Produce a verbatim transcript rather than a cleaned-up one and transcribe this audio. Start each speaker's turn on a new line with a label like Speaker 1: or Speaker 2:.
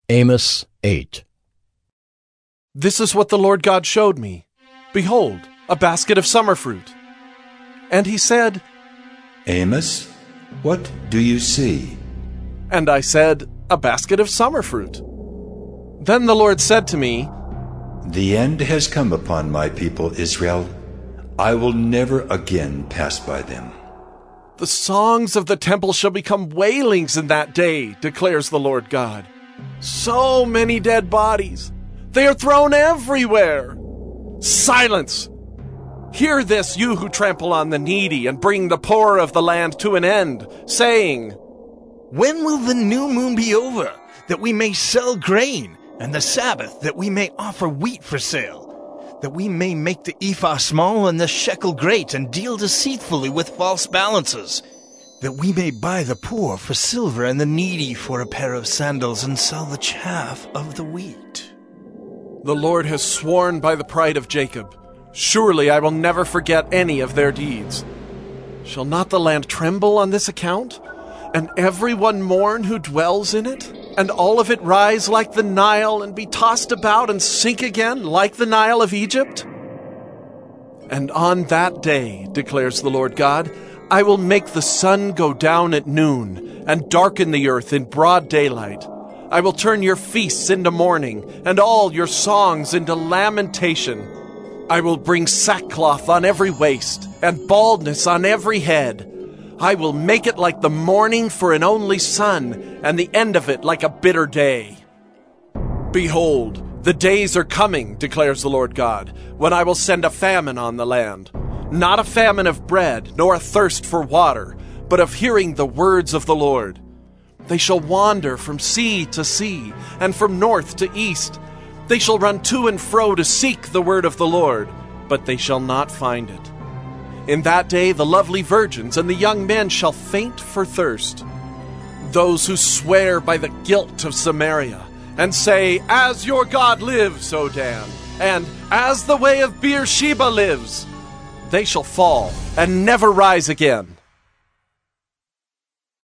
Speaker 1: Amos eight.
Speaker 2: This is what the Lord God showed me. Behold, a basket of summer fruit. And he said,
Speaker 3: Amos, what do you see?
Speaker 2: And I said, a basket of summer fruit. Then the Lord said to me,
Speaker 3: The end has come upon my people Israel. I will never again pass by them.
Speaker 2: The songs of the temple shall become wailings in that day, declares the Lord God. So many dead bodies. They are thrown everywhere. Silence! Hear this, you who trample on the needy and bring the poor of the land to an end, saying,
Speaker 4: When will the new moon be over, that we may sell grain, and the Sabbath, that we may offer wheat for sale, that we may make the ephah small and the shekel great, and deal deceitfully with false balances, that we may buy the poor for silver and the needy for a pair of sandals, and sell the chaff of the wheat?
Speaker 2: The Lord has sworn by the pride of Jacob, surely I will never forget any of their deeds. Shall not the land tremble on this account, and everyone mourn who dwells in it, and all of it rise like the Nile, and be tossed about and sink again like the Nile of Egypt? And on that day, declares the Lord God, I will make the sun go down at noon, and darken the earth in broad daylight. I will turn your feasts into mourning, and all your songs into lamentation. I will bring sackcloth on every waist, and baldness on every head. I will make it like the morning for an only son, and the end of it like a bitter day. Behold, the days are coming, declares the Lord God, when I will send a famine on the land. Not a famine of bread, nor a thirst for water, but of hearing the words of the Lord. They shall wander from sea to sea, and from north to east. They shall run to and fro to seek the word of the Lord, but they shall not find it. In that day the lovely virgins and the young men shall faint for thirst. Those who swear by the guilt of Samaria, and say, As your God lives, O Dan, and as the way of Beersheba lives, they shall fall and never rise again.